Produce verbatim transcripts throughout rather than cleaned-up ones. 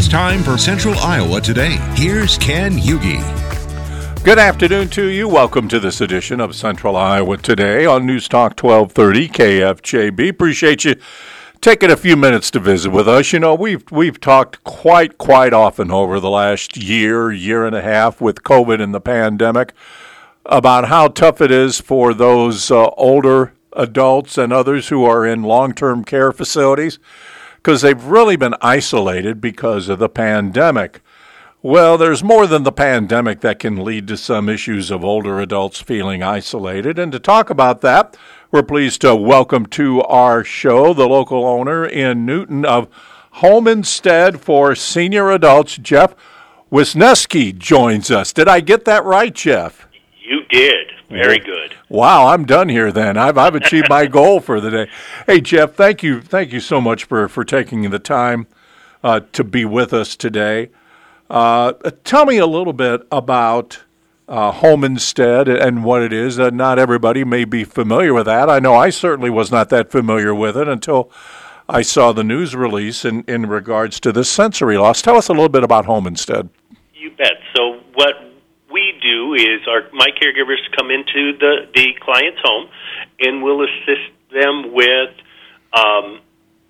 It's time for Central Iowa Today. Here's Ken Hughey. Good afternoon to you. Welcome to this edition of Central Iowa Today on News Talk twelve thirty K F J B. Appreciate you taking a few minutes to visit with us. You know, we've we've talked quite, quite often over the last year, year and a half with COVID and the pandemic about how tough it is for those uh, older adults and others who are in long-term care facilities because they've really been isolated because of the pandemic. Well, there's more than the pandemic that can lead to some issues of older adults feeling isolated. And to talk about that, we're pleased to welcome to our show the local owner in Newton of Home Instead for Senior Adults, Jeff Wisniewski, joins us. Did I get that right, Jeff? You did. Very good. Wow, I'm done here then. I've I've achieved my goal for the day. Hey, Jeff, thank you thank you so much for, for taking the time uh, to be with us today. Uh, tell me a little bit about uh, Home Instead and what it is. Uh, not everybody may be familiar with that. I know I certainly was not that familiar with it until I saw the news release in, in regards to this sensory loss. Tell us a little bit about Home Instead. You bet. So what we do is our my caregivers come into the, the client's home and we'll assist them with um,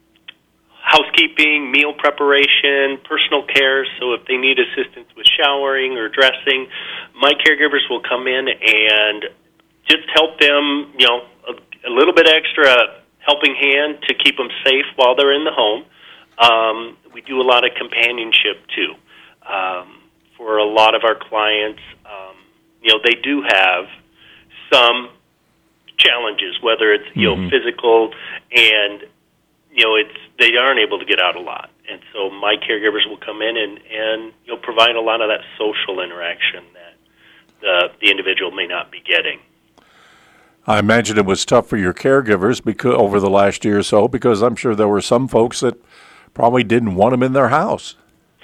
housekeeping, meal preparation, personal care. So if they need assistance with showering or dressing, my caregivers will come in and just help them, you know, a, a little bit extra helping hand to keep them safe while they're in the home. Um, we do a lot of companionship, too. Um, for a lot of our clients, um, you know, they do have some challenges, whether it's, you mm-hmm. know, physical and, you know, it's they aren't able to get out a lot. And so my caregivers will come in and, and you know, provide a lot of that social interaction that the, the individual may not be getting. I imagine it was tough for your caregivers because over the last year or so, because I'm sure there were some folks that probably didn't want them in their house.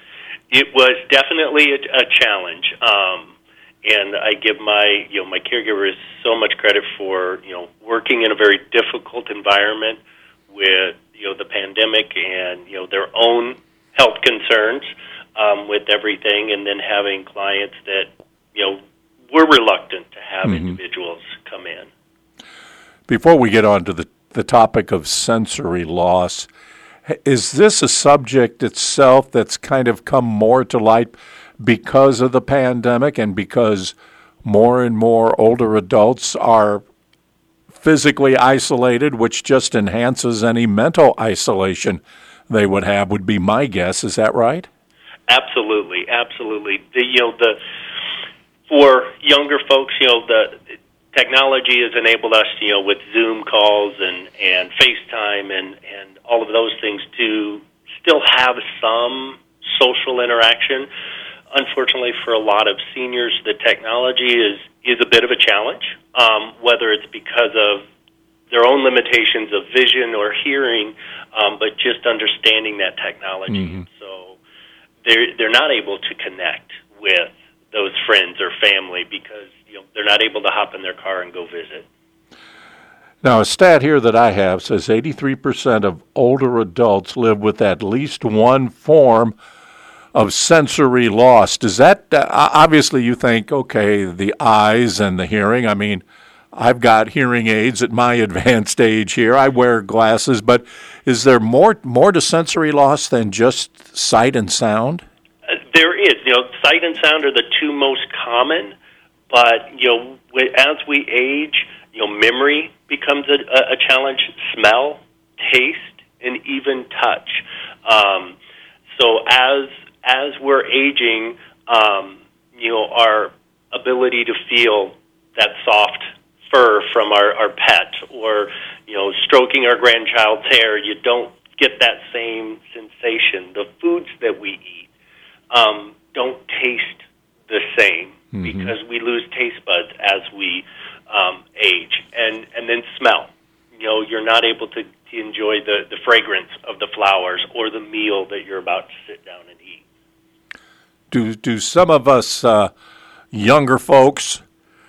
It was definitely a, a challenge, um, and I give my you know my caregivers so much credit for you know working in a very difficult environment with you know the pandemic and you know their own health concerns um, with everything, and then having clients that you know were reluctant to have mm-hmm. individuals come in. Before we get on to the the topic of sensory loss, is this a subject itself that's kind of come more to light because of the pandemic and because more and more older adults are physically isolated, which just enhances any mental isolation they would have, would be my guess. Is that right? Absolutely, absolutely. The, you know, the for younger folks, you know, the technology has enabled us, you know, with Zoom calls and, and FaceTime and, and all of those things to still have some social interaction. Unfortunately, for a lot of seniors, the technology is, is a bit of a challenge, um, whether it's because of their own limitations of vision or hearing, um, but just understanding that technology. Mm-hmm. So they're, they're not able to connect with those friends or family because you know they're not able to hop in their car and go visit. Now, a stat here that I have says eighty-three percent of older adults live with at least one form of sensory loss. Does that, uh, obviously you think, okay, the eyes and the hearing. I mean, I've got hearing aids at my advanced age here. I wear glasses, but is there more more to sensory loss than just sight and sound? Uh, there is. You know, sight and sound are the two most common, but, you know, as we age, you know, memory becomes a, a challenge, smell, taste, and even touch. Um, so as as we're aging, um, you know, our ability to feel that soft fur from our, our pet or, you know, stroking our grandchild's hair, you don't get that same sensation. The foods that we eat um, don't taste the same mm-hmm. because we lose taste buds as we um, age. And, and then smell. You know, you're not able to, to enjoy the, the fragrance of the flowers or the meal that you're about to sit down and eat. Do, do some of us uh, younger folks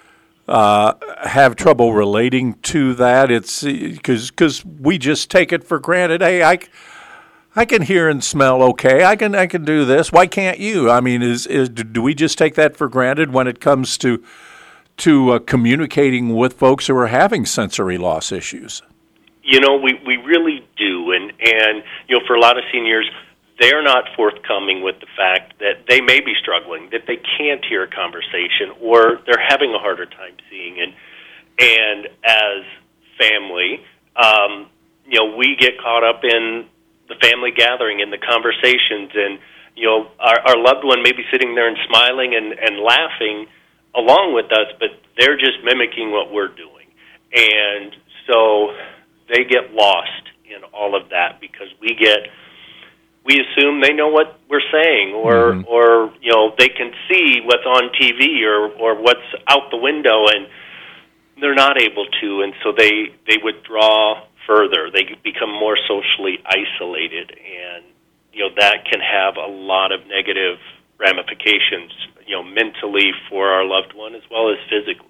uh, have trouble relating to that? It's because because we just take it for granted. Hey, I, I can hear and smell okay. I can I can do this. Why can't you? I mean, is is do we just take that for granted when it comes to to uh, communicating with folks who are having sensory loss issues? You know, we, we really do, and, and, you know, for a lot of seniors, they're not forthcoming with the fact that they may be struggling, that they can't hear a conversation, or they're having a harder time seeing. And, and as family, um, you know, we get caught up in the family gathering and the conversations, and, you know, our, our loved one may be sitting there and smiling and, and laughing along with us, but they're just mimicking what we're doing. And so they get lost in all of that because we get, we assume they know what we're saying, or, mm-hmm. or you know, they can see what's on T V or, or what's out the window, and they're not able to, and so they, they withdraw further. They become more socially isolated, and, you know, that can have a lot of negative ramifications, you know, mentally for our loved one as well as physically.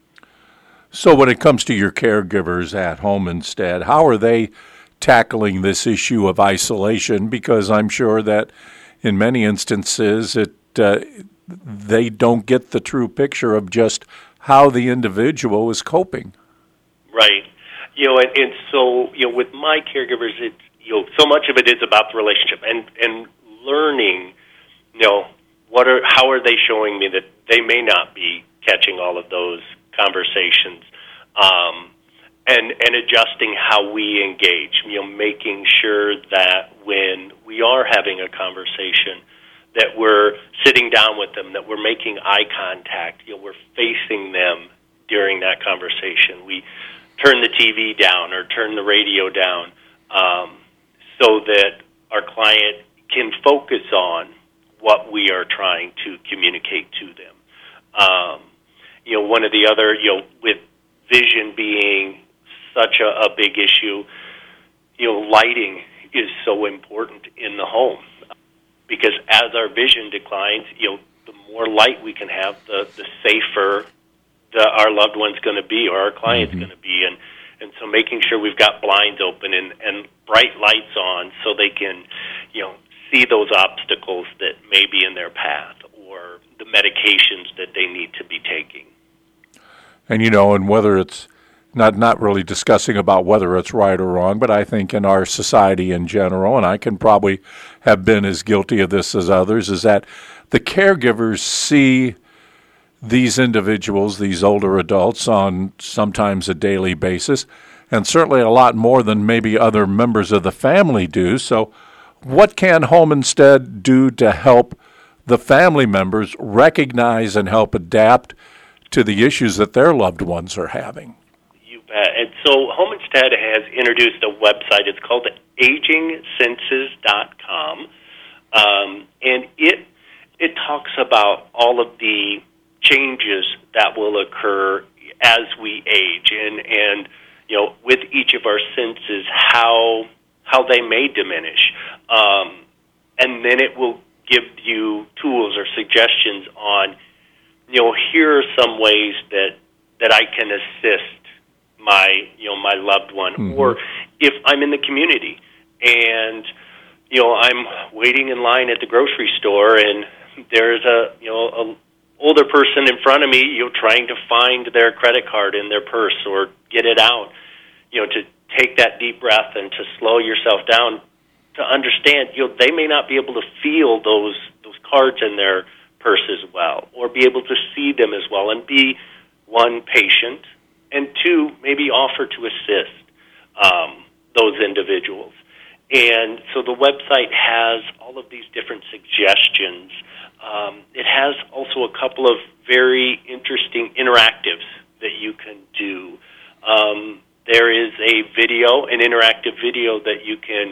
So when it comes to your caregivers at home instead, how are they tackling this issue of isolation? Because I'm sure that in many instances it uh, they don't get the true picture of just how the individual is coping. Right. You know, and, and so, you know, with my caregivers, it's, you know, so much of it is about the relationship and, and learning, you know, what are, how are they showing me that they may not be catching all of those conversations, um, and, and adjusting how we engage, you know, making sure that when we are having a conversation, that we're sitting down with them, that we're making eye contact, you know, we're facing them during that conversation. We turn the T V down or turn the radio down, um, so that our client can focus on what we are trying to communicate to them. Um, you know, one of the other, you know, with vision being such a, a big issue, you know, lighting is so important in the home, because as our vision declines, you know, the more light we can have, the, the safer the, our loved one's going to be, or our client's mm-hmm. going to be. And, and so making sure we've got blinds open and, and bright lights on so they can, you know, see those obstacles that may be in their path, or the medications that they need to be taking. And, you know, and whether it's not not really discussing about whether it's right or wrong, but I think in our society in general, and I can probably have been as guilty of this as others, is that the caregivers see these individuals, these older adults, on sometimes a daily basis, and certainly a lot more than maybe other members of the family do. So what can Home Instead do to help the family members recognize and help adapt to the issues that their loved ones are having? You bet. And so Home Instead has introduced a website. It's called aging senses dot com, um, and it it talks about all of the changes that will occur as we age, and and you know, with each of our senses, how how they may diminish, um, and then it will give you tools or suggestions on, you know, here are some ways that that I can assist my, you know, my loved one, mm-hmm. or if I'm in the community and, you know, I'm waiting in line at the grocery store and there's a, you know, a older person in front of me, you know, trying to find their credit card in their purse or get it out, you know, to take that deep breath and to slow yourself down, to understand, you know, they may not be able to feel those those cards in their purse as well, or be able to see them as well, and be, one, patient, and two, maybe offer to assist um, those individuals. And so the website has all of these different suggestions. Um, it has also a couple of very interesting interactives that you can do. Um, there is a video, an interactive video that you can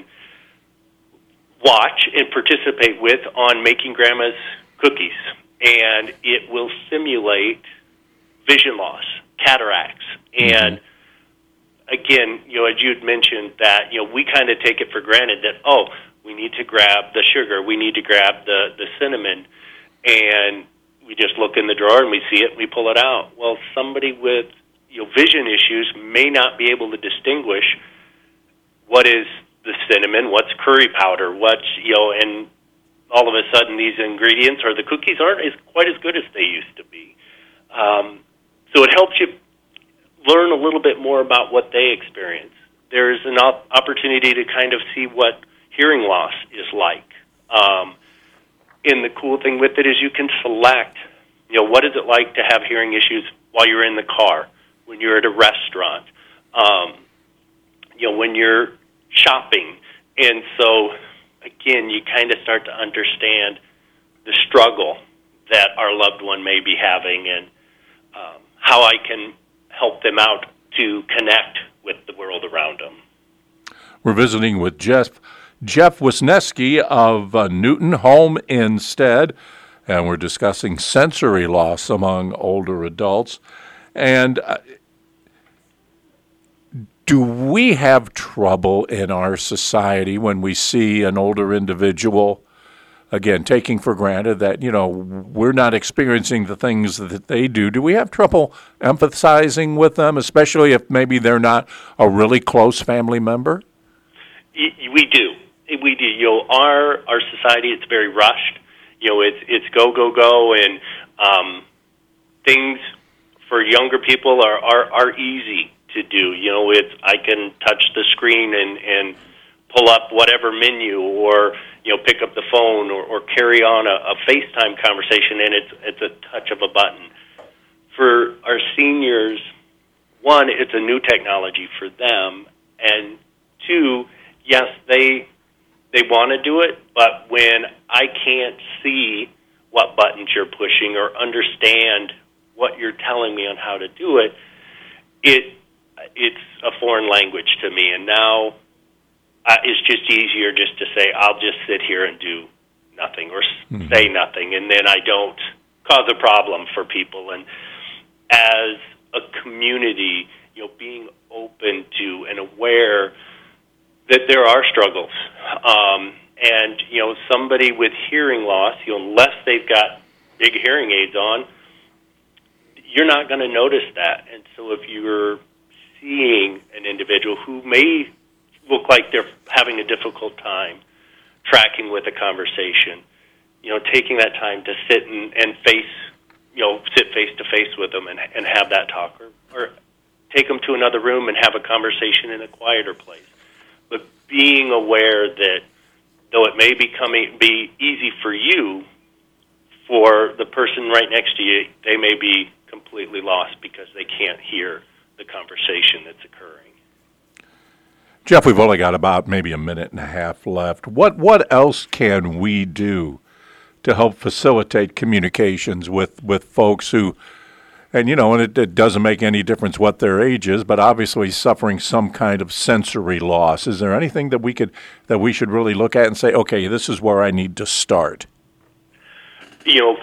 watch and participate with on making grandma's cookies, and it will simulate vision loss, cataracts, and mm-hmm. again, you know, as you'd mentioned that, you know, we kind of take it for granted that, oh, we need to grab the sugar, we need to grab the, the cinnamon, and we just look in the drawer and we see it and we pull it out. Well, somebody with, you know, vision issues may not be able to distinguish what is the cinnamon, what's curry powder, what's, you know, and all of a sudden these ingredients or the cookies aren't as quite as good as they used to be. Um, so it helps you learn a little bit more about what they experience. There's an op- opportunity to kind of see what hearing loss is like. Um, and the cool thing with it is you can select, you know, what is it like to have hearing issues while you're in the car, when you're at a restaurant, um, you know, when you're shopping. And so, again, you kind of start to understand the struggle that our loved one may be having and um, how I can help them out to connect with the world around them. We're visiting with Jeff Jeff Wisniewski of uh, Newton Home Instead, and we're discussing sensory loss among older adults. And uh, do we have trouble in our society when we see an older individual, again, taking for granted that, you know, we're not experiencing the things that they do? Do we have trouble empathizing with them, especially if maybe they're not a really close family member? We do. We do. You know, our our society, it's very rushed. You know, it's it's go, go, go, and um, things for younger people are, are, are easy to do. You know, it's I can touch the screen and, and pull up whatever menu, or you know, pick up the phone, or, or carry on a, a FaceTime conversation, and it's it's a touch of a button. For our seniors, one, it's a new technology for them, and two, yes, they they want to do it, but when I can't see what buttons you're pushing or understand what you're telling me on how to do it, it it's a foreign language to me, and now uh, it's just easier just to say, I'll just sit here and do nothing or mm-hmm. say nothing, and then I don't cause a problem for people. And as a community, you know, being open to and aware that there are struggles, um, and you know, somebody with hearing loss, you know, unless they've got big hearing aids on, you're not going to notice that. And so, if you're seeing an individual who may look like they're having a difficult time tracking with a conversation, you know, taking that time to sit and, and face, you know, sit face to face with them and, and have that talk, or, or take them to another room and have a conversation in a quieter place. But being aware that though it may be coming, be easy for you, for the person right next to you, they may be completely lost because they can't hear the conversation that's occurring. Jeff, we've only got about maybe a minute and a half left. What what else can we do to help facilitate communications with, with folks who, and, you know, and it, it doesn't make any difference what their age is, but obviously suffering some kind of sensory loss? Is there anything that we could that we should really look at and say, okay, this is where I need to start? You know,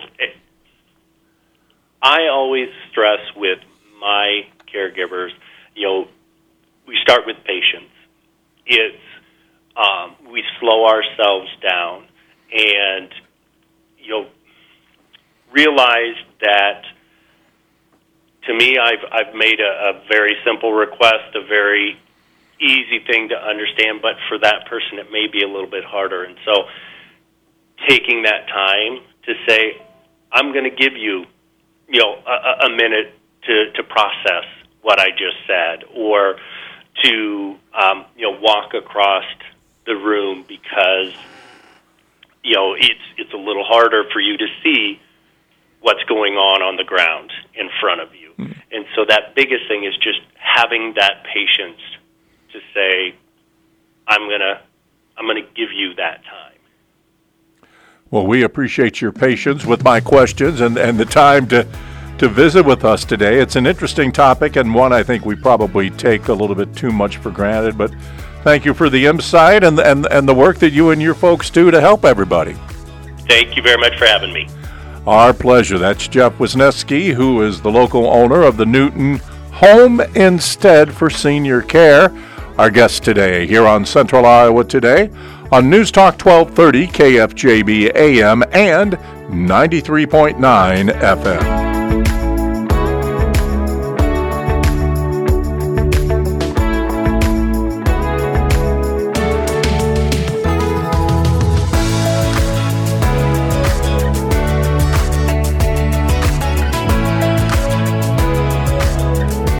I always stress with my caregivers, you know, we start with patience. It's um, we slow ourselves down and, you know, realize that. To me, I've I've made a, a very simple request, a very easy thing to understand, but for that person it may be a little bit harder. And so taking that time to say, I'm going to give you, you know, a, a minute to, to process what I just said, or to, um, you know, walk across the room because, you know, it's it's a little harder for you to see what's going on on the ground in front of you. Mm-hmm. And so that biggest thing is just having that patience to say, I'm gonna, I'm gonna give you that time. Well, we appreciate your patience with my questions and, and the time to to visit with us today. It's an interesting topic and one I think we probably take a little bit too much for granted, but thank you for the insight and and, and the work that you and your folks do to help everybody. Thank you very much for having me. Our pleasure. That's Jeff Wisniewski, who is the local owner of the Newton Home Instead for Senior Care. Our guest today here on Central Iowa Today on News Talk twelve thirty K F J B A M and ninety-three point nine F M.